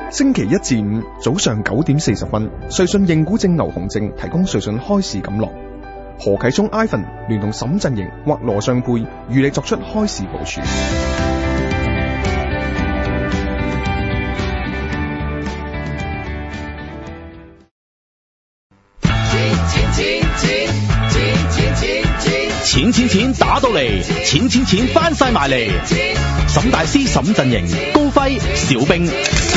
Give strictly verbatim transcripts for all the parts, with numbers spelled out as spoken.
星期一至五早上九點四十分，瑞信認股證劉鴻正提供瑞信開市錦囊。何啟聰 Ivan 聯同沈振盈或羅尚佩與你作出開市部署。 錢錢錢打到嚟，錢錢錢翻晒埋嚟。沈大師、沈振盈、高輝、小兵，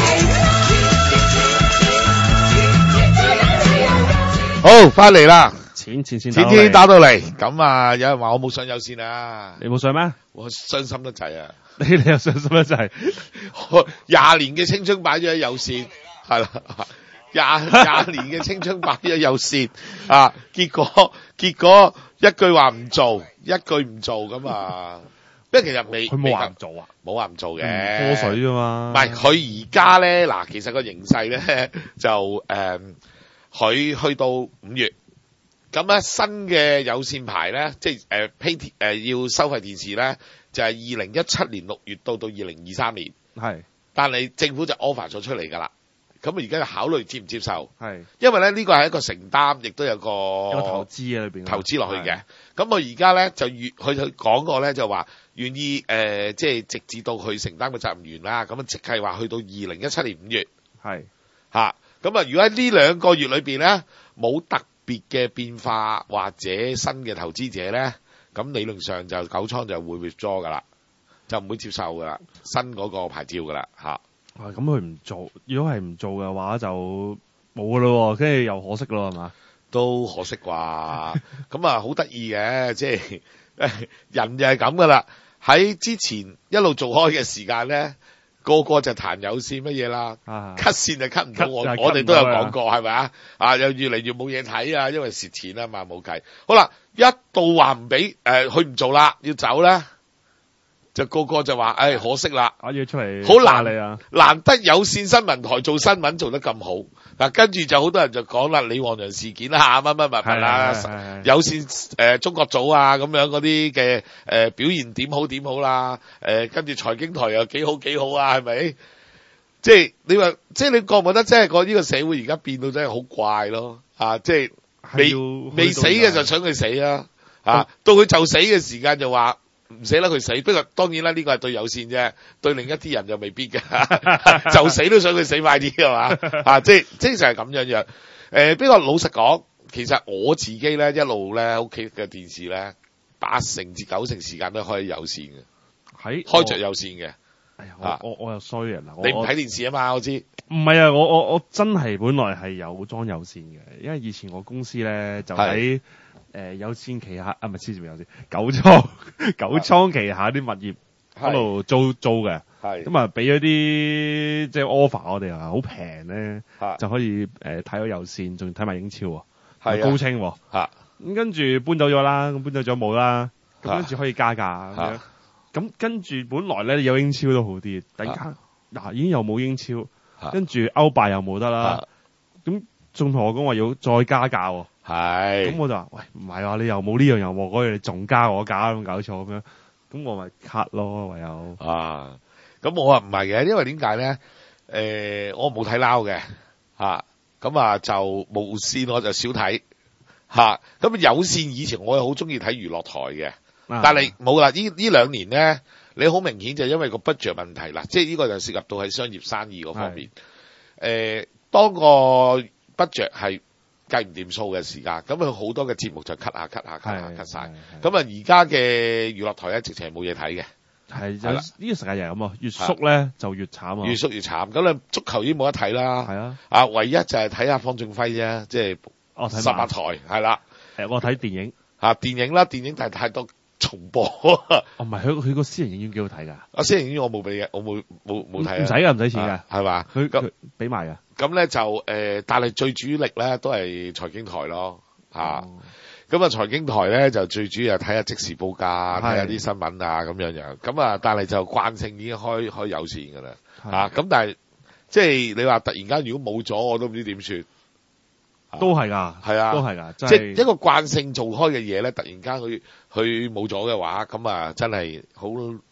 好翻嚟啦！ 錢錢錢錢錢打到嚟，咁啊！有人話我冇上有線啊， 你冇上咩？ 我傷心得滯啊！ 你你又傷心得滯， 廿年嘅青春擺咗喺有線，係啦。廿廿年嘅青春擺咗有線啊，結果結果一句話唔做，一句唔做咁啊！不過其實未， 佢冇話唔做啊， 冇話唔做嘅， 科水啫嘛。 唔係佢而家咧，嗱，其實個形勢咧就誒，佢、呃、去到五月，咁咧新嘅有線牌咧，即係誒 pay 誒要收費電視咧，就係二零一七年六月到到二零二三年， 係， 但係政府就 offer 咗出嚟㗎啦。咁啊，而家就考慮接唔接受？係，因為咧呢個係一個承擔，亦都有個有個投資喺裏邊， 投資落去嘅。咁我而家咧就越佢佢講過咧就話願意誒、呃，即係直至到佢承擔嘅責任完啦。咁啊，即係話去到二零一七年五月，係嚇。咁啊，如果喺呢兩個月裏邊咧冇特別嘅變化或者新嘅投資者咧，咁理論上就九倉就會 withdraw 噶啦，就唔會接受噶啦，新嗰個牌照噶啦嚇。 咁佢唔做，如果係唔做嘅話就冇噶咯，跟住又可惜咯，係嘛？ 都可惜啩。咁啊，好得意嘅，即係人就係咁噶啦。喺之前一路做開嘅時間咧，個個就彈有線乜嘢啦，cut 線就 cut 唔到。我我哋都有講過，係咪啊？啊，又越嚟越冇嘢睇啊，因為蝕錢啊嘛，冇計。好啦，一到話唔俾誒，佢唔做啦，要走咧。就個個就話，誒、哎，可惜啦， 我要出嚟， 好難你啊， 難得有線新聞台做新聞做得咁好。嗱，跟住就好多人就講啦，李旺陽事件啦，乜乜乜乜啦，有線誒、呃、中國組啊咁樣嗰啲嘅誒表現點好點好啦，誒、呃、跟住財經台又幾好幾好啊，係咪？即係你話，即係你覺唔覺得，即係個呢個社會而家變到真係好怪咯？啊，即係未未死嘅就想佢死啦，啊，到佢就死嘅時間就話。唔死得佢死，不過當然啦，呢個係對有線啫，對另一啲人就未必嘅，就死都想佢死快啲係嘛？啊，即係即係就係咁樣樣。誒、呃，不過老實講，其實我自己咧一路咧屋企嘅電視咧，八成至九成時間都開有線嘅，喺開着有線嘅。 哎呀，我我，我又衰人啦， 你唔睇電視啊嘛？我知。 唔係啊，我我我真係本來係有裝有線嘅，因為以前我公司咧就喺。誒、呃，有線旗下啊，唔係黐住有線，九倉九倉旗下啲物業嗰度租租嘅，咁啊俾咗啲即係 offer 我哋啊，好平咧，就可以誒睇到有線，仲睇埋英超啊，高清，咁、啊、跟住搬走咗啦，咁搬走咗冇啦，咁跟住可以加價咁樣，咁跟住本來咧有英超都好啲，突然間嗱已經又冇英超，跟住歐霸又冇得啦，咁仲同我講話要再加價喎。係，咁我就話：喂，唔係話你又冇呢樣又冇嗰樣，你仲加我價咁搞錯咁樣，咁我咪 cut 咯，唯有。啊，咁我話唔係嘅，因為點解咧？誒、呃，我冇睇撈嘅，嚇，咁啊就無線我就少睇，嚇、啊，咁有線以前我係好中意睇娛樂台嘅、啊，但係冇啦，呢呢兩年咧，你好明顯就因為個 budget 問題啦，即係呢個就涉及到係商業生意嗰方面。誒、呃，當個 budget 係計唔掂數嘅時間，咁佢好多嘅節目就 cut 下 cut 下 cut 下 cut 晒，咁啊而家嘅娛樂台咧直情係冇嘢睇嘅，係係啦，呢個世界又係咁啊，越縮咧就越慘啊，越縮越慘。咁你足球已經冇得睇啦，係啊，啊唯一就係睇下方俊輝啫，即係哦十八台係啦，誒我睇電影啊電影啦，電影但係太多重播，哦唔係佢佢個私人影院幾好睇㗎，啊私人影院我冇俾嘅，我冇冇冇睇，唔使㗎唔使錢㗎，係嘛，佢佢俾埋㗎。咁咧就誒、呃，但係最主力咧都係財經台咯，嚇、哦。咁啊財經台咧就最主要係睇下即時報價，睇下啲新聞啊咁樣樣。咁啊，但係就慣性已經開開有線㗎啦，嚇。咁但係即係你話突然間如果冇咗，我都唔知點算。都係㗎，係啊，都係㗎，即係一個慣性做開嘅嘢咧，突然間佢佢冇咗嘅話，咁啊真係好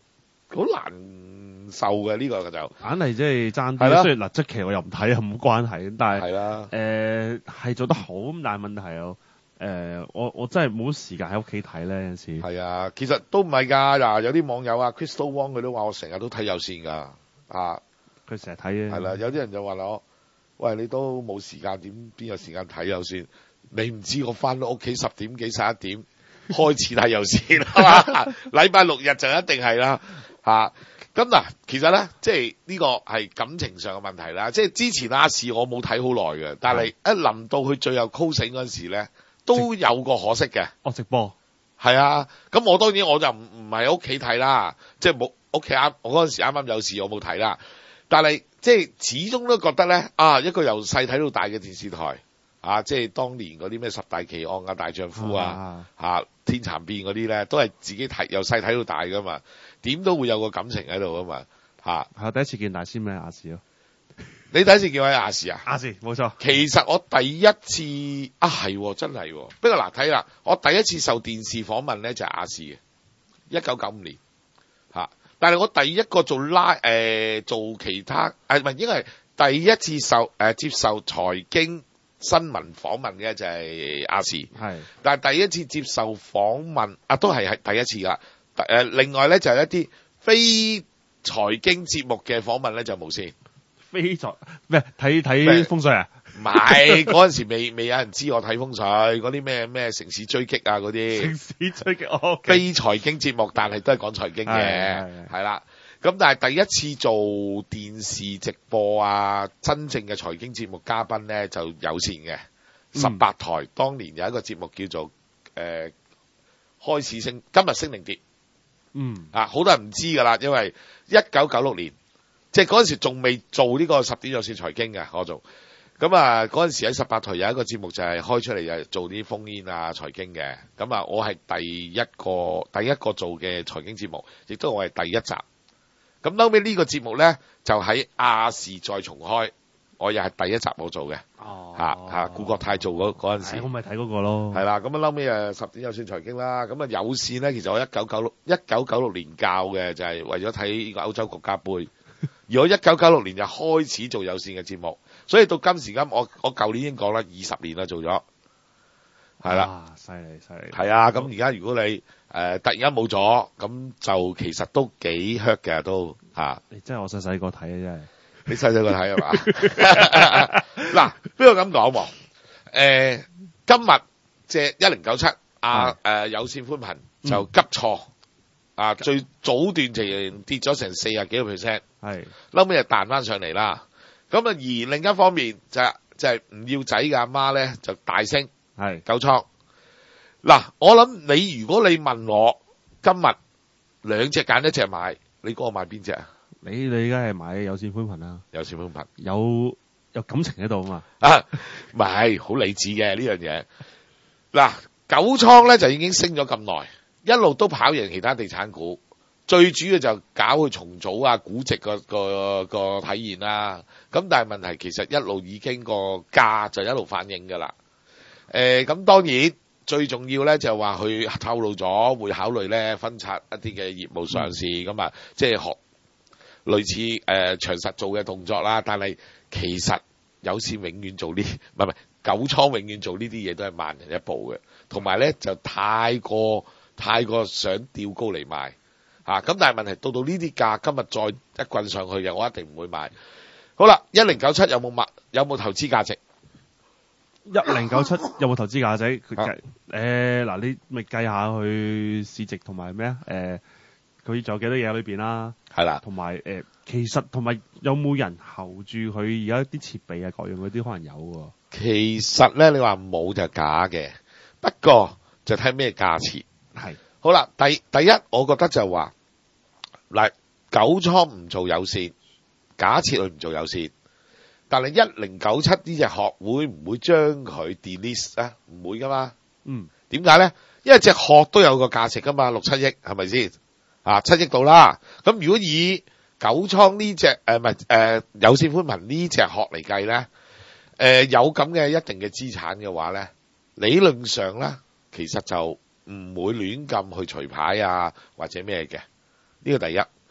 好難受嘅呢、這個就， 硬係即係爭係啦啲。雖然嗱，即期我又唔睇，冇關係，但係係啦， 誒係做得好，咁但係問題又誒、呃，我我真係冇時間喺屋企睇咧，有陣時。 係啊，其實都唔係㗎。嗱，有啲網友啊 ，Crystal Wong 佢都話我成日都睇有線㗎，啊， 佢成日睇嘅。 係啦，有啲人就話我，喂，你都冇時間，點邊有時間睇有線？你唔知我翻到屋企十點幾十一點開始睇有線係嘛？禮拜六日就一定係啦，嚇。咁嗱，其實咧，即係呢個係感情上嘅問題啦。即係之前亞視我冇睇好耐嘅，但係一臨到佢最後 call 醒嗰陣時咧，都有個可惜嘅。 哦，直播係啊，咁我當然我就唔唔係喺屋企睇啦，即係冇屋企啱，我嗰陣時啱啱有事我冇睇啦。但係即係始終都覺得咧，啊一個由細睇到大嘅電視台，啊即係當年嗰啲咩十大奇案啊、大丈夫啊、嚇、啊、天蠶變嗰啲咧，都係自己睇由細睇到大噶嘛，點都會有個感情喺度噶嘛，嚇、 係第一次見大師咩亞視咯？ 你第一次見喺亞視啊？ 亞視冇錯。 其實我第一次啊係真係，不過嗱睇啦，我第一次受電視訪問咧就係亞視嘅，一九九五年嚇。但係我第一個做拉誒、呃、做其他誒唔係應該係第一次受誒、呃、接受財經新聞訪問嘅就係亞視， 係。 但係第一次接受訪問啊都係係第一次噶。誒、呃、另外咧就係、是、一啲非財經節目嘅訪問咧就無線。 非財咩睇睇風水啊？ 唔係嗰陣時未未有人知我睇風水，嗰啲咩咩城市追擊啊嗰啲。 城市追擊哦。 非財經節目，但係都係講財經嘅，係啦。咁但係第一次做電視直播啊，真正嘅財經節目嘉賓咧就有線嘅十八台，當年有一個節目叫做誒、呃、開始升今日升定跌。 嗯。啊， 好多人唔知㗎啦，因為一九九六年。即係嗰陣時仲未做呢個十點有線財經嘅，我做咁啊嗰陣時喺十八台有一個節目就係開出嚟就係做啲烽煙啊財經嘅，咁啊我係第一個第一個做嘅財經節目，亦都我係第一集。咁後尾呢個節目咧就喺亞視再重開，我又係第一集我做嘅。 哦， 嚇嚇顧國泰做嗰嗰陣時， 我咪睇嗰個咯。係啦，咁啊後尾誒十點有線財經啦，咁啊有線咧其實我一九九六一九九六年教嘅就係為咗睇呢個歐洲國家杯。而我一九九六年就開始做有線嘅節目，所以到今時今我我舊年已經講啦，二十年啦做咗，係啦， 犀利犀利， 係啊，咁而家如果你誒、呃、突然間冇咗，咁就其實都幾 hurt 嘅都嚇、啊。 你真係我細細個睇嘅真係， 你細細個睇係嘛？嗱，邊個咁講喎？誒，今日即係一零九七啊誒有線寬頻就急挫。嗯啊！最早段就跌咗成四十幾個 percent，係，後尾就彈翻上嚟啦。咁啊，而另一方面就係、就係、係、唔要仔嘅阿媽咧，就大升，係九倉。嗱，我諗你如果你問我今日兩隻揀一隻買，你估我買邊隻啊？你你而家係買有線寬頻啦，有線寬頻有有感情喺度啊嘛。啊，唔係好理智嘅呢樣嘢。嗱，九倉咧就已經升咗咁耐。一路都跑贏其他地產股，最主要就搞佢重組啊、估值個個個體現啦。咁但係問題其實一路已經個價就一路反映㗎啦。誒、呃，咁當然最重要咧就係話佢透露咗會考慮咧分拆一啲嘅業務上市，咁、嗯、啊即係學類似誒、呃、長實做嘅動作啦。但係其實有線永遠做呢，唔係唔係九倉永遠做呢啲嘢都係慢人一步嘅，同埋咧就太過。太過想吊高嚟賣嚇，咁、啊、但係問題到到呢啲價，今日再一棍上去嘅，我一定唔會買。好啦，一零九七有冇買？有冇投資價值？一零九七有冇投資價值？佢計誒嗱，你咪計下佢市值同埋咩啊？誒，佢仲有幾多嘢喺裏邊啦？係啦，同埋誒，其實同埋有冇人候住佢而家啲設備啊各樣嗰啲可能有喎。其實咧，你話冇就係假嘅，不過就睇咩價錢。係好啦，第第一，我覺得就話嗱，九倉唔做有線，假設佢唔做有線，但係一零九七呢隻殼會唔會將佢 delist 啊？唔會噶嘛。嗯，點解咧？因為隻殼都有個價值噶嘛，六七億係咪先？啊，七億到啦。咁如果以九倉呢隻誒唔係誒有線寬頻呢隻殼嚟計咧，誒、呃、有咁嘅一定嘅資產嘅話咧，理論上咧，其實就唔會亂咁去除牌啊，或者咩嘅？呢個第一。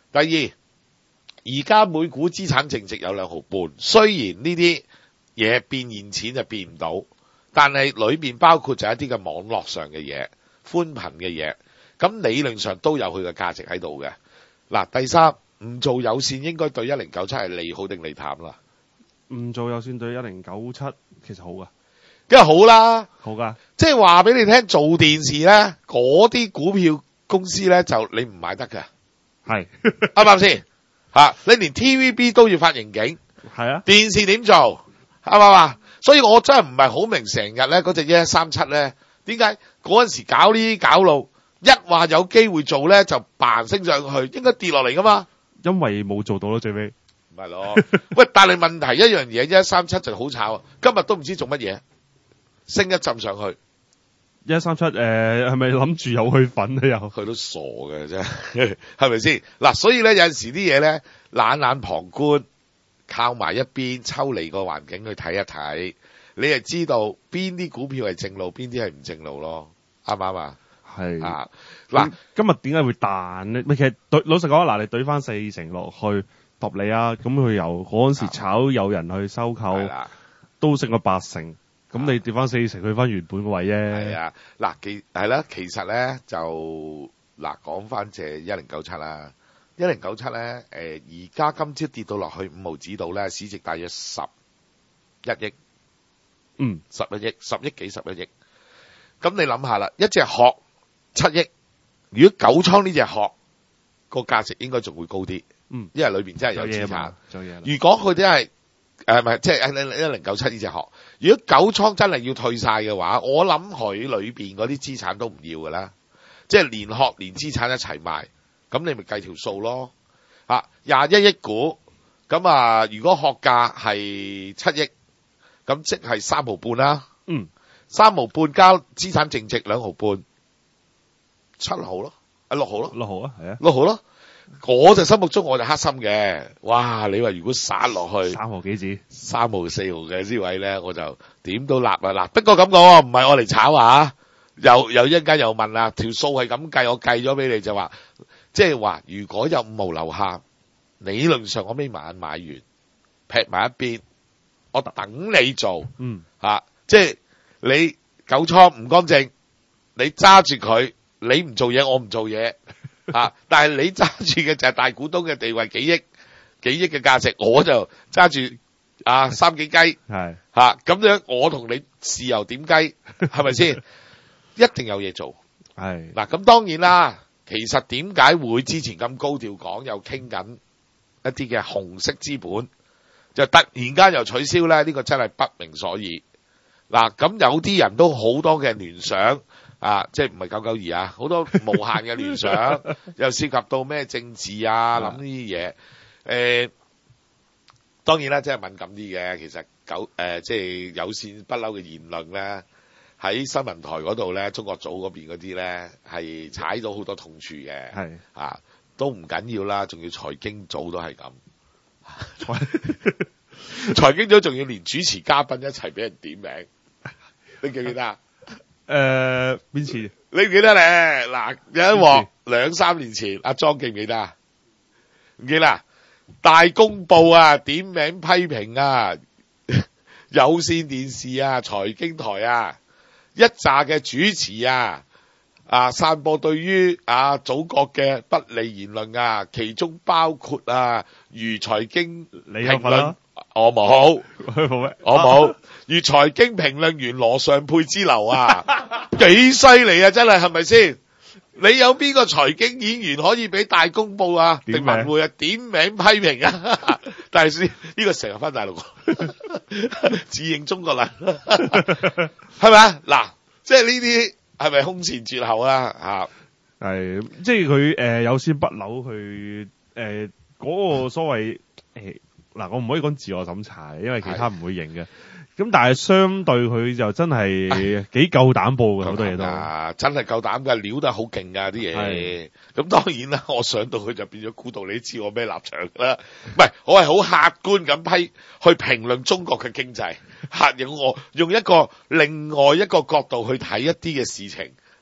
第二，而家每股資產淨值有兩毫半，雖然呢啲嘢變現錢就變唔到，但係裏面包括就一啲嘅網絡上嘅嘢、寬頻嘅嘢，咁理論上都有佢嘅價值喺度嘅。嗱，第三，唔做有線應該對一零九七係利好定利淡啦？ 唔做有線對一零九七其實好噶， 梗係好啦， 好噶， 即係話俾你聽，做電視咧，嗰啲股票公司咧就你唔買得嘅， 係啱唔啱先？吓，你連 T V B 都要發盈警， 係啊， 電視點做？啱唔啱啊？所以我真係唔係好明成日咧嗰隻一一三七咧，點解嗰陣時搞呢啲搞路，一話有機會做咧就嘭升上去，應該跌落嚟噶嘛？ 因為冇做到咯，最尾唔係咯。喂，但係問題一樣嘢，一一三七就好炒，今日都唔知做乜嘢，升一浸上去。 一三七誒係咪諗住有去粉啊？又佢都傻嘅啫，係咪先？嗱，所以咧有陣時啲嘢咧冷眼旁觀，靠埋一邊抽離個環境去睇一睇，你係知道邊啲股票係正路，邊啲係唔正路咯，啱唔啱啊？ 係啊，嗱， 今日點解會彈咧？咪其實對老實講，嗱，你對翻四成落去合理啊，咁佢由嗰陣時炒有人去收購，都升咗八成。咁你跌翻四成，去翻原本個位啫。 係啊，嗱，其係啦，其實咧就嗱講翻隻一零九七啦，一零九七咧，誒而家今朝跌到落去五毫子度咧，市值大約十一億， 嗯， 十一億，十億幾十一億。咁你諗下啦，一隻殼七億，如果九倉呢隻殼個價值應該仲會高啲， 嗯， 因為裏邊真係有資產。 做嘢。 如果佢真係誒唔係，即係一零九七呢隻殼。如果九倉真係要退晒嘅話，我諗佢裏邊嗰啲資產都唔要噶啦，即係連殼連資產一齊賣，咁你咪計條數咯。啊，廿一億股，咁啊，如果殼價係七億，咁即係三毫半啦。 嗯， 三毫半加資產淨值兩毫半，七毫咯，啊六毫咯， 六毫啊，係啊， 六毫咯。我就心目中我就黑心嘅，哇！你話如果殺落去三毫幾子， 三毫四毫嘅呢位咧，我就點都立啊！嗱，不過咁講，唔係我嚟炒啊，又又一陣間又問啦，條數係咁計，我計咗俾你就話，即係話如果有五毫樓下，理論上我眯埋眼買完，劈埋一邊，我等你做， 嗯， 吓、啊，即係你九倉唔乾淨，你揸住佢，你唔做嘢，我唔做嘢。啊！但係你揸住嘅就係大股東嘅地位，幾億幾億嘅價值，我就揸住啊三幾雞，係吓咁樣，我同你豉油點雞，係咪先？一定有嘢做。係嗱，咁當然啦。其實點解會之前咁高調講，又傾緊一啲嘅紅色資本，就突然間又取消咧？呢個真係不明所以。嗱，咁有啲人都好多嘅聯想。啊，即係唔係九九二啊，好多無限嘅聯想，又涉及到咩政治啊，諗呢啲嘢。誒，當然啦，即係敏感啲嘅。其實九誒，即係有線不嬲嘅言論咧，喺新聞台嗰度咧，中國組嗰邊嗰啲咧，係踩到好多痛處嘅。係啊，都唔緊要啦，仲要財經組都係咁。財經組仲要連主持嘉賓一齊俾人點名，你記唔記得啊？ 誒，邊次？ 你唔記得咧？嗱，有一鑊兩三年前，阿莊記唔記得啊？唔記得啊？大公報啊，點名批評啊，有線電視啊，財經台啊，一紮嘅主持啊，啊，散播對於啊祖國嘅不利言論啊，其中包括啊，如財經評論。我冇，我冇。如財經評論員羅尚沛之流啊，幾犀利啊！真係係咪先？你有邊個財經演員可以俾大公報啊、定文匯啊點名批評啊？但係呢、這個成日翻大陸，自認中國人，係咪啊？嗱，即係呢啲係咪空前絕後啊？吓， 係即係佢誒有線不朽去誒嗰個所謂誒。呃嗱，我唔可以講自我審查，因為其他唔會認嘅。咁但係相對佢就真係幾夠膽報嘅，好多嘢都真係夠膽㗎，料得好勁㗎啲嘢。咁當然啦，我上到去就變咗估到你知我咩立場啦。唔係，我係好客觀咁批去評論中國嘅經濟，客用我用一個另外一個角度去睇一啲嘅事情。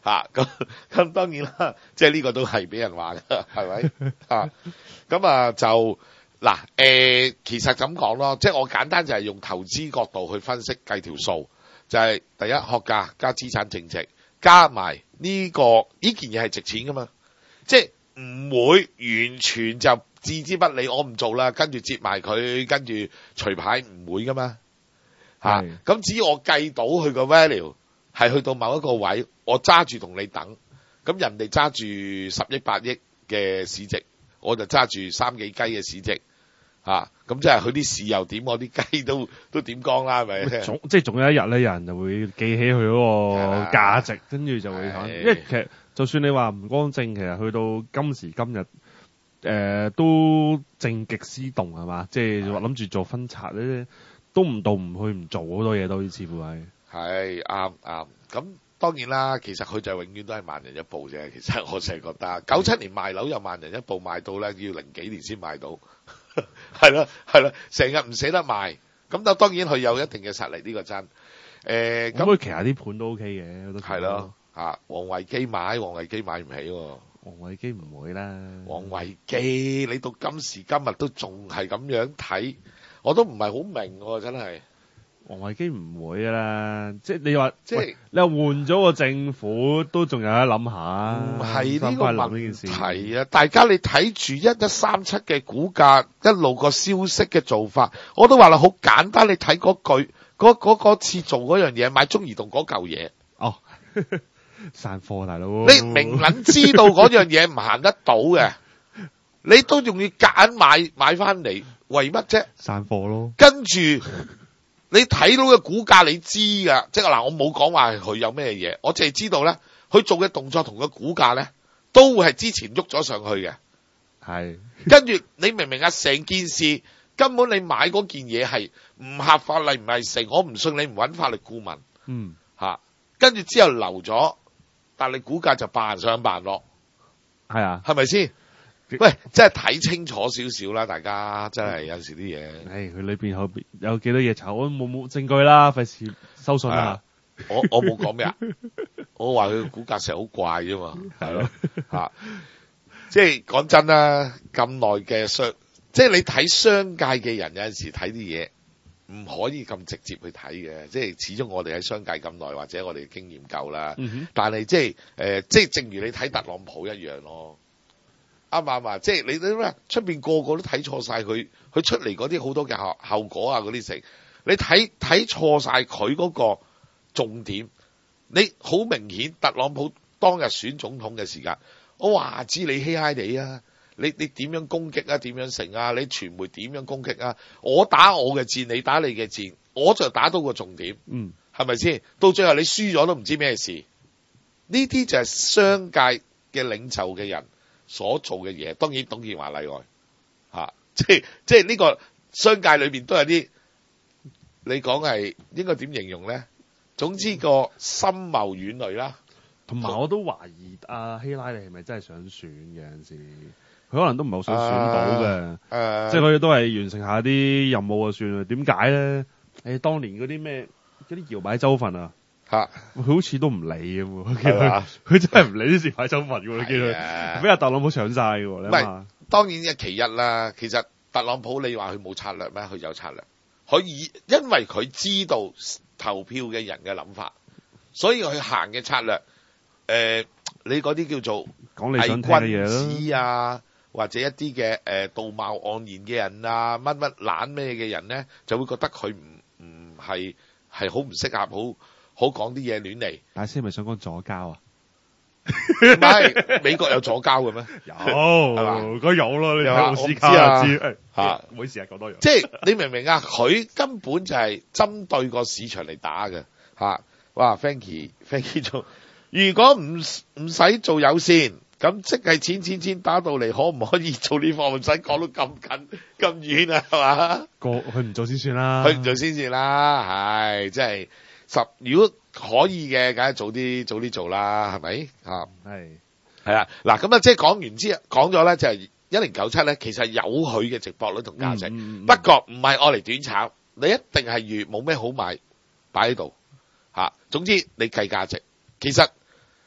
嚇咁咁當然啦，即係呢個都係俾人話㗎，係咪啊？咁啊就嗱誒，其實咁講咯，即係我簡單就係用投資角度去分析計條數，就係第一學價加資產淨值加埋呢個呢件嘢係值錢噶嘛，即係唔會完全就置之不理，我唔做啦，跟住接埋佢，跟住除牌唔會噶嘛嚇。咁只要我計到佢個 value 係去到某一個位，我揸住同你等，咁人哋揸住十億八億嘅市值，我就揸住三幾雞嘅市值嚇，咁即係佢啲市又點，我啲雞都都點講啦，係咪？ 總即係總有一日咧，有人就會記起佢嗰個價值，跟住就會睇。因為其實就算你話唔乾淨，其實去到今時今日，誒、呃、都正極思動係嘛？即係話諗住做分拆咧，都唔到唔去唔做好多嘢，都似乎係。係啱啱咁。當然啦，其實佢就永遠都係萬人一步啫。其實我成日覺得，九七年賣樓又萬人一步賣到咧，要零幾年先賣到，係咯係咯，成日唔捨得賣。咁就當然佢有一定嘅實力，呢、呢個真。誒、呃、咁， 佢其實啲盤都 OK 嘅，都係咯嚇。王維基買，王維基買唔起喎。 王維基唔會啦。 王維基，你到今時今日都仲係咁樣睇，我都唔係好明喎，真係。 王維基唔會㗎啦，即係你話， 即係你話換咗個政府，都仲有得諗下。 唔係呢個問題啊！大家你睇住一一三七嘅股價，一路個消息嘅做法，我都話啦，好簡單。你睇嗰句，嗰嗰嗰次做嗰樣嘢，買中移動嗰嚿嘢。 哦，散貨大佬。 你明撚知道嗰樣嘢唔行得到嘅，你都仲要夾硬買買翻嚟，為乜啫？ 散貨咯。 跟住。你睇到嘅股價你知㗎，即係嗱，我冇講話佢有咩嘢，我淨係知道咧，佢做嘅動作同個股價咧，都會係之前喐咗上去嘅。係，跟住你明唔明啊？成件事根本你買嗰件嘢係唔合法例，唔係成，我唔信你唔揾法律顧問。嗯，吓，跟住之後留咗，但係你股價就扮上扮落。係啊，係咪先？喂，真係睇清楚少少啦，大家真係有時啲嘢。 唉，佢裏邊後邊有幾多嘢炒，我冇冇證據啦，費事收信啊！ 我我冇講咩啊，我話佢股價成日好怪啫嘛，係咯吓。即係講真啦，咁耐嘅商，即係你睇商界嘅人有陣時睇啲嘢唔可以咁直接去睇嘅，即係始終我哋喺商界咁耐，或者我哋經驗夠啦。嗯、但係即係誒、呃，即係正如你睇特朗普一樣咯。啱唔啱啊？即係你你咩？出邊個個都睇錯晒佢，佢出嚟嗰啲好多嘅後後果啊，嗰啲成，你睇睇錯晒佢嗰個重點。你好明顯，特朗普當日選總統嘅時間，我話知你稀罕你啊！你你點樣攻擊啊？點樣成啊？你傳媒點樣攻擊啊？我打我嘅戰，你打你嘅戰，我就打到個重點。嗯，係咪先？到最後你輸咗都唔知咩事。呢啲就係商界嘅領袖嘅人所做嘅嘢，當然董建華例外，吓、啊，即係即係呢個商界裏邊都有啲，你講係應該點形容咧？總之個深謀遠慮啦， 同埋我都懷疑阿、啊、希拉里係咪真係想選嘅？有陣時佢可能都唔係好想選到嘅，誒、呃，即係佢都係完成下啲任務就算啦。點解咧？誒，當年嗰啲咩嗰啲搖擺州份啊。吓，佢好似都唔理嘅，我見佢，佢真係唔理啲搖擺州份嘅，你見佢俾阿特朗普搶晒嘅，你諗下。 當然嘅其一啦，其實特朗普你話佢冇策略咩？佢有策略，佢以因為佢知道投票嘅人嘅諗法，所以佢行嘅策略，誒、呃，你嗰啲叫做講你想聽嘅嘢咯， 啊，或者一啲嘅誒道貌岸然嘅人啊，乜乜懶咩嘅人咧，就會覺得佢唔唔係係好唔適合好。好講啲嘢亂嚟， 大師係咪想講左膠啊？ 唔係，美國有左膠嘅咩？ 有，係嘛？佢有咯，你睇奧斯卡就知嚇。唔好意思啊，講多樣。 即係你明唔明啊？佢根本就係針對個市場嚟打嘅嚇。哇 ，Frankie，Frankie 做，如果唔唔使做有線，咁即係錢錢錢打到嚟，可唔可以做呢方？唔使講到咁近咁遠啊，係嘛？ 個佢唔做先算啦， 佢唔做先算啦，係即係。十如果可以嘅，梗係早啲早啲做啦，係咪啊？係係啊，嗱咁啊，即係講完之後講咗咧，就係一零九七咧，其實有佢嘅值博率同價值，嗯嗯、不過唔係愛嚟短炒，你一定係預冇咩好買擺喺度嚇。總之你計價值，其實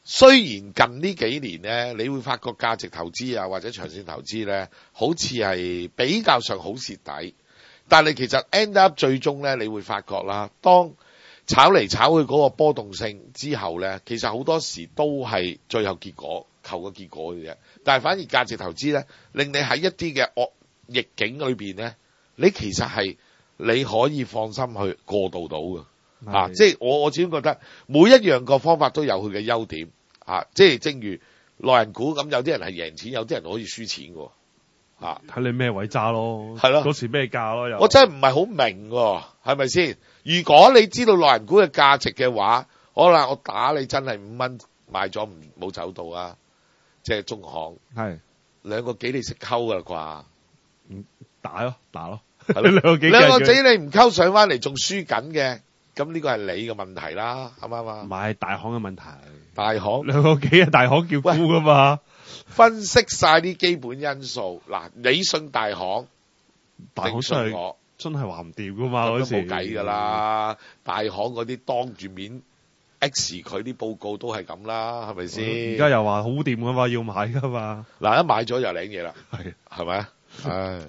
雖然近呢幾年咧，你會發覺價值投資啊或者長線投資咧，好似係比較上好蝕底，但係其實 end up 最終咧，你會發覺啦，當炒嚟炒去嗰個波動性之後咧，其實好多時都係最後結果求個結果嘅啫。但係反而價值投資咧，令你喺一啲嘅惡逆境裏邊咧，你其實係你可以放心去過渡到嘅。啊，即係我我始終覺得每一樣個方法都有佢嘅優點啊，即係正如內人股咁，有啲人係贏錢，有啲人可以輸錢嘅，啊， 睇你咩位揸咯， 係咯， 嗰時咩價咯，又我真係唔係好明喎，係咪先？如果你知道內人股嘅價值嘅話，可能我打你真係五蚊買咗唔冇走到啊，即係中行係兩個幾你識溝㗎啦啩？打咯打咯， 係咯兩個幾兩個幾你唔溝上翻嚟仲輸緊嘅。咁呢個係你嘅問題啦，啱唔啱啊？ 唔係大行嘅問題， 大行兩個幾係大行叫沽噶嘛？ 分析晒啲基本因素，嗱，你信大行， 大行信我， 真係話唔掂噶嘛？ 咁都嗰時冇計噶啦，大行嗰啲當住面 X 佢啲報告都係咁啦，係咪先？ 而家又話好掂噶嘛，要買噶嘛？ 嗱，一買咗又領嘢啦， 係係咪啊？唉。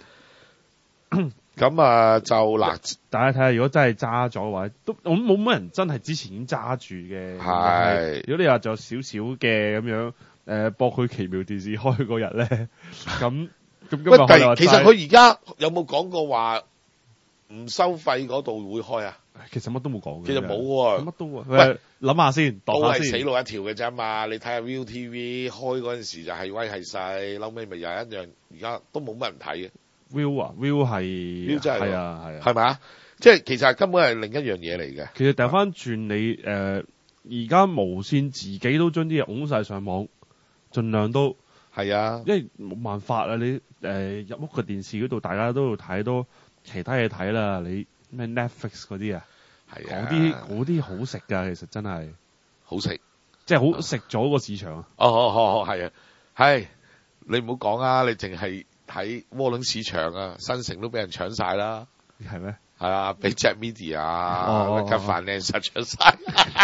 咁啊，就嗱， 大家睇下，如果真係揸咗嘅話，都我冇乜人真係之前已經揸住嘅。 係， 如果你話仲有少少嘅咁樣，誒博佢奇妙電視開嗰日咧，咁咁今日喂，其實佢而家有冇講過話唔收費嗰度會開啊？ 其實乜都冇講嘅。 其實冇喎， 乜都喂諗下先， 都係係死路一條嘅啫嘛。你睇下 Viu T V 開嗰陣時就係威係勢，後尾咪又係一樣，而家都冇乜人睇嘅。 View 啊 ，View 係真係係啊係啊， 係咪啊？即係其實根本係另一樣嘢嚟嘅。 其實掉翻轉你誒，而家無線自己都將啲嘢拱晒上網，盡量都係啊， 因為冇辦法啊！你誒、呃、入屋嘅電視嗰度，大家都要睇多其他嘢睇啦。你咩 Netflix 嗰啲啊， 係啊， 嗰啲嗰啲好食㗎，其實真係好食， 即係好食咗個市場啊！ 哦哦哦，係啊，係你唔好講啊，你淨係。喺窩輪市場啊，新城都俾人搶晒啦， 係咩？ 係啊，俾 Jack Media 啊， 哦吉飯靚實搶晒。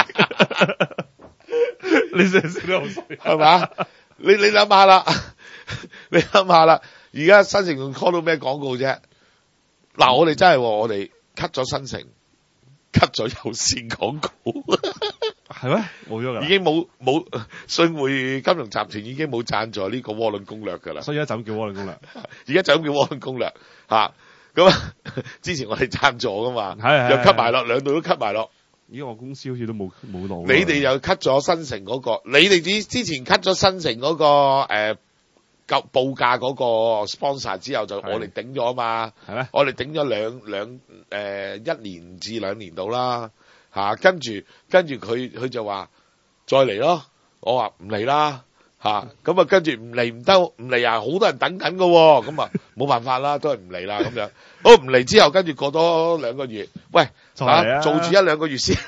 你成日食得好衰， 係嘛？你你諗下啦，你諗下啦，而家新城仲 call 到咩廣告啫？嗱，我哋真係我哋 cut 咗新城 ，cut 咗有線廣告。 係咩？冇咗㗎， 已經冇冇信匯金融集團已經冇贊助呢個窩輪攻略㗎啦， 所以而家就咁叫窩輪攻略， 而家就咁叫窩輪攻略嚇。咁啊，之前我哋贊助㗎嘛， 係係又 cut 埋落，兩度都 cut 埋落。 依家我公司好似都冇冇攞。 你哋又 cut 咗新城嗰個，你哋之之前 cut 咗新城嗰個誒夠報價嗰個 sponsor 之後，就我哋頂咗啊嘛， 係咩？ 我哋頂咗兩兩誒一年至兩年度啦。嚇、啊，跟住跟住佢佢就話再嚟咯，我話唔嚟啦嚇，咁啊跟住唔嚟唔得唔嚟啊，好多人等緊㗎喎，咁啊冇辦法啦，都係唔嚟啦咁樣。好唔嚟之後，跟住過多兩個月，喂嚇、啊、做住一兩個月先。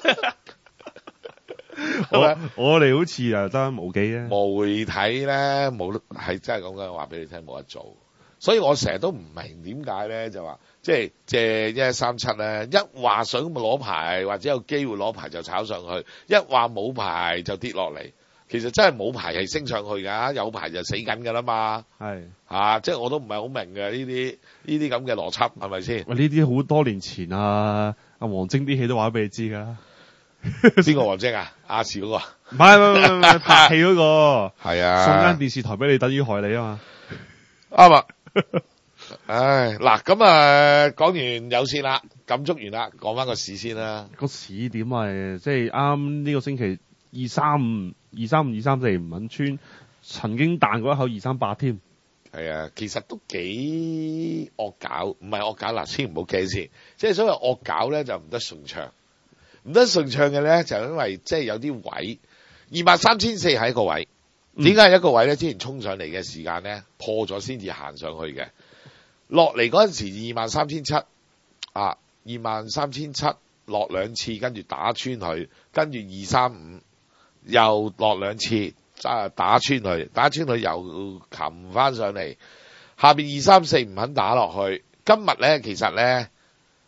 我我哋好似又得無幾啊， 媒體咧冇係真係講緊話俾你聽冇得做，所以我成日都唔明點解咧就話。即係借一一三七咧，一話想攞牌或者有機會攞牌就炒上去，一話冇牌就跌落嚟。其實真係冇牌係升上去㗎，有牌就死緊㗎啦嘛。係啊，即係我都唔係好明嘅呢啲呢啲咁嘅邏輯係咪先？ 喂，呢啲好多年前啊，阿黃晶啲戲都話俾你知㗎。 邊個黃晶啊？亞視嗰個？ 唔係唔係唔係拍戲嗰個。係啊， 送間電視台俾你等於害你啊嘛。 啱啊。唉，嗱咁啊，講完有線啦，撳足完啦，講翻個市先啦。 個市點啊？即係啱呢個星期二三五、二三五、二三四唔肯穿，曾經彈過一口二三八添。 係啊，其實都幾惡搞，唔係惡搞嗱，千唔好驚先。即係所謂惡搞咧，就唔得順暢，唔得順暢嘅咧，就因為即係有啲位二萬三千四係一個位，點解係一個位咧？之前衝上嚟嘅時間咧，破咗先至行上去嘅。落嚟嗰陣時二萬三千七啊，二萬三千七落兩次，跟住打穿佢，跟住二三五又落兩次，啊打穿佢，打穿佢又擒翻上嚟，下邊二三四唔肯打落去。今日咧其實咧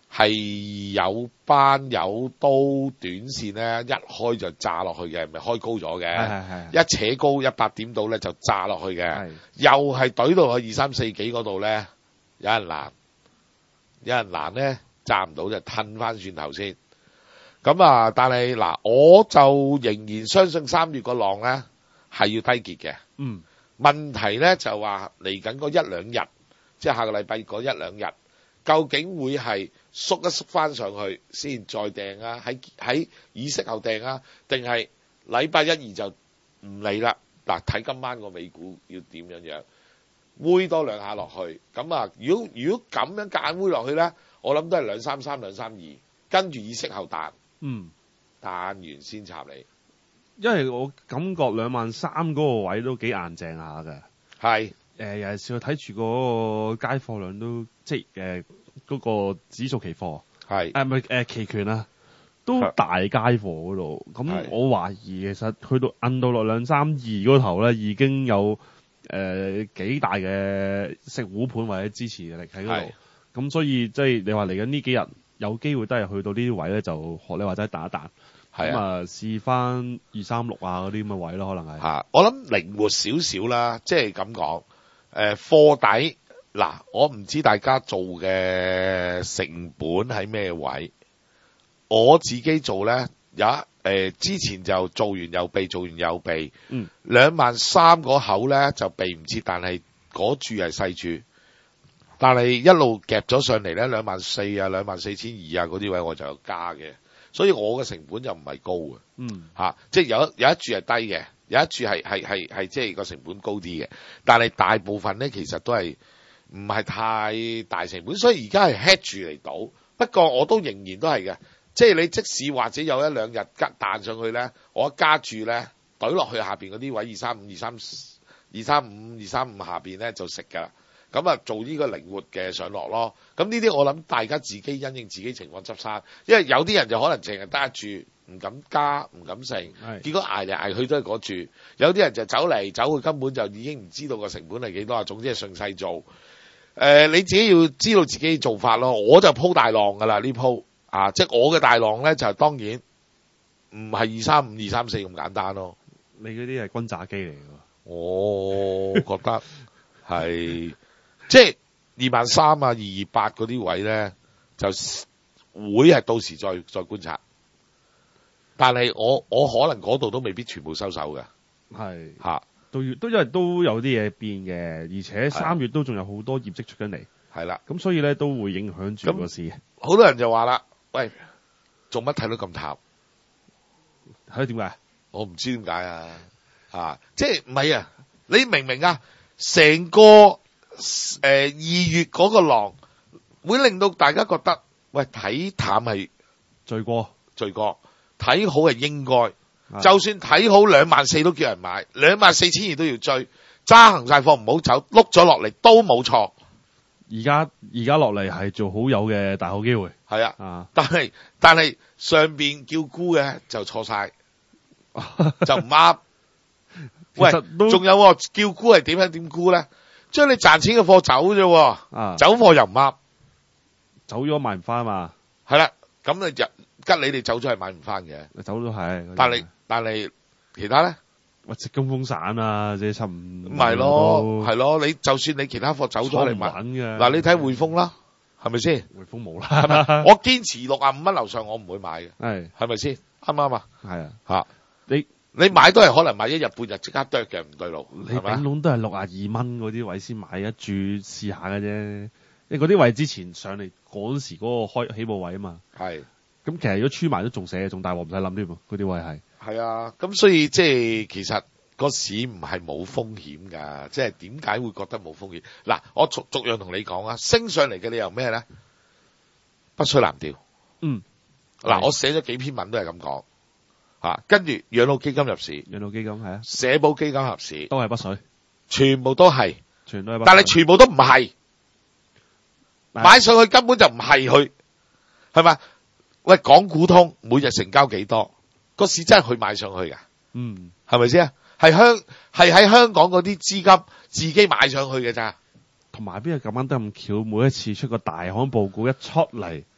係有班有刀短線咧，一開就炸落去嘅，咪開高咗嘅。 係係係一扯高一百點到咧就炸落去嘅係， 又係懟到去二三四幾嗰度咧，有人攔，有人攔咧炸唔到就褪翻轉頭先。咁啊，但係嗱，我就仍然相信三月個浪咧係要低結嘅。 嗯， 問題咧就話嚟緊嗰一兩日，即係下個禮拜嗰一兩日，究竟會係縮一縮翻上去先再訂啊？喺喺議息後訂啊？定係禮拜一二就唔理啦？嗱，睇今晚個美股要點樣樣，煨多兩下落去。咁啊，如果如果咁樣夾硬煨落去咧，我諗都係兩三三兩三二，跟住議息後彈， 嗯， 彈完先插你。 因為我感覺兩萬三嗰個位都幾硬淨下嘅。 係誒，尤其是我睇住嗰個街貨量都即係誒嗰個指數期貨係誒唔係誒期權啊，都大街貨嗰度。咁我懷疑其實去到摁到落兩三二嗰頭咧，已經有誒、呃、幾大嘅食糊盤或者支持力喺嗰度。咁所以即係你話嚟緊呢幾日有機會都係去到呢啲位咧，就學你話齋打一彈。咁啊，試翻二三六啊嗰啲咁嘅位咯，可能係嚇。我諗靈活少少啦，即係咁講。誒貨底嗱，我唔知大家做嘅成本喺咩位。我自己做咧，有誒、呃、之前就做完又避，做完又避。 嗯， 兩萬三嗰口咧就避唔切，但係嗰注係細注。但係一路夾咗上嚟咧，兩萬四啊，兩萬四千二啊嗰啲位我就有加嘅。所以我嘅成本就唔係高嘅， 嗯嚇、啊，即係有有一注係低嘅，有一注係係係係即係個成本高啲嘅，但係大部分咧其實都係唔係太大成本，所以而家係 hedge 住嚟賭。不過我都仍然都係嘅，即係你即使或者有一兩日吉彈上去咧，我一加注咧懟落去下邊嗰啲位二三五、二三二三五、二三五下邊咧就食㗎啦。咁啊，做呢個靈活嘅上落咯。咁呢啲我諗大家自己因應自己情況執生，因為有啲人就可能淨係得一注，唔敢加，唔敢剩，結果捱嚟捱去都係嗰注。有啲人就走嚟走去，根本就已經唔知道個成本係幾多啊。總之係順勢做。誒、呃，你自己要知道自己做法咯。我就鋪大浪㗎啦，呢鋪啊，即係我嘅大浪咧就當然唔係二三五、二三四咁簡單咯。 你嗰啲係轟炸機嚟㗎。 我覺得係。即係二萬三啊，二二八嗰啲位咧，就會係到時再再觀察。但係我我可能嗰度都未必全部收手嘅， 係嚇都要都因為都有啲嘢變嘅，而且三月都仲有好多業績出緊嚟， 係啦， 咁所以咧都會影響住個市。 好多人就話啦，喂，做乜睇到咁淡？ 係點解？ 我唔知點解啊！啊，即係唔係啊？你明唔明啊？成個誒二、呃、月嗰個浪會令到大家覺得，喂，睇淡係罪過， 罪過，睇好係應該。就算睇好兩萬四都叫人買，兩萬四千二都要追，揸行晒貨唔好走，碌咗落嚟都冇錯。 而家而家落嚟係做好友嘅大好機會。 係啊， 啊但係但係上邊叫沽嘅就錯晒，就唔啱。喂，仲有喎，叫沽係點樣點沽咧？將你賺錢嘅貨走啫， 啊， 走貨又唔啱， 走咗買唔翻嘛。 係啦，咁你就吉你哋走咗係買唔翻嘅， 走咗係。 但係但係其他咧， 喂，直金風散啊，即係差唔唔係咯，係咯，你就算你其他貨走咗嚟買，嗱你睇匯豐啦，係咪先？ 匯豐冇啦， 係咪？我堅持六啊五蚊樓上，我唔會買嘅， 係係咪先？啱唔啱啊？ 係啊， 嚇你。 你買都係可能買一日半日即刻剁嘅，唔對路。 你頂籠都係六啊二蚊嗰啲位先買一注試下嘅啫。你嗰啲位之前上嚟嗰陣時嗰個開起步位啊嘛。係。咁其實如果穿埋都仲寫，仲大鑊唔使諗添喎。嗰啲位係。係啊，咁所以即係其實個市唔係冇風險㗎。即係點解會覺得冇風險？嗱，我逐逐樣同你講啊。升上嚟嘅理由咩咧？不需藍調。嗯。嗱，我寫咗幾篇文都係咁講。啊，跟住養老基金入市， 養老基金係啊， 社保基金入市都係北水， 全部都係， 全都係北水， 但係全部都唔係，買上去根本就唔係佢，係咪？喂，港股通每日成交幾多？個市真係佢買上去㗎，嗯，係咪先？係香係喺香港嗰啲資金自己買上去嘅咋？ 同埋邊個咁啱得咁巧？每一次出個大行報告一出嚟，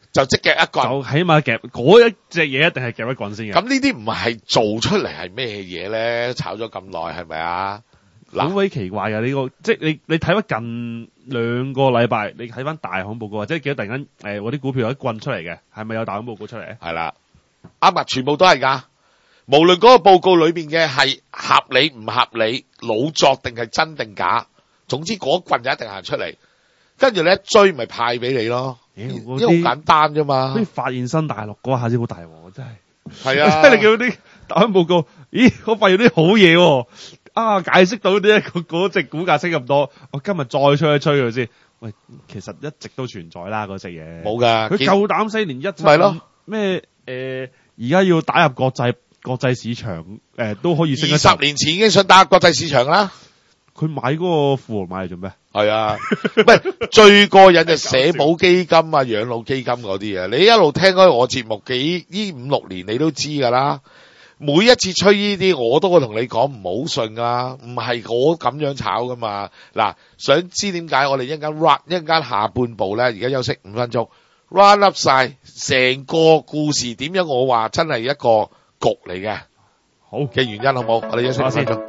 就即夾一棍。 就起碼夾嗰一隻嘢一定係夾一棍先嘅。 咁呢啲唔係做出嚟係咩嘢咧？炒咗咁耐係咪啊？ 好鬼奇怪嘅呢、這個，即係你你睇翻近兩個禮拜，你睇翻大行報告，即係記得突然間誒，我、呃、啲股票有一棍出嚟嘅，係咪有大行報告出嚟？ 係啦，啱啊，全部都係㗎。無論嗰個報告裏邊嘅係合理唔合理、老作定係真定假，總之嗰棍就一定行出嚟。跟住你一追咪派俾你咯，因為好簡單啫嘛。 所以發現新大陸嗰下先好大鑊，真係。 係啊， 即係你叫啲大行報告，咦？我發現啲好嘢喎。啊！解釋到啲嗰嗰隻股價升咁多，我今日再吹一吹佢先。喂，其實一直都存在啦，嗰隻嘢冇㗎。 佢夠膽死連一七咪咯咩誒？而家要打入國際國際市場誒、呃，都可以升一。 二十年前已經想打入國際市場啦。 佢買嗰個富豪買嚟做咩？ 係啊，唔係最過癮就社保基金啊、養老基金嗰啲啊。你一路聽開我節目幾呢五六年，你都知㗎啦。每一次吹呢啲，我都會同你講唔好信㗎，唔係我咁樣炒㗎嘛。嗱，想知點解我哋一陣間 run 一陣間下半部咧，而家休息五分鐘 run up 晒成個故事點樣？我話真係一個局嚟嘅， 好嘅原因好冇？我哋休息五分鐘。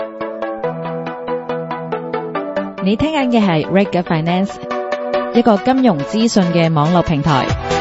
你聽緊嘅係 Reg Finance，一個金融資訊嘅網絡平台。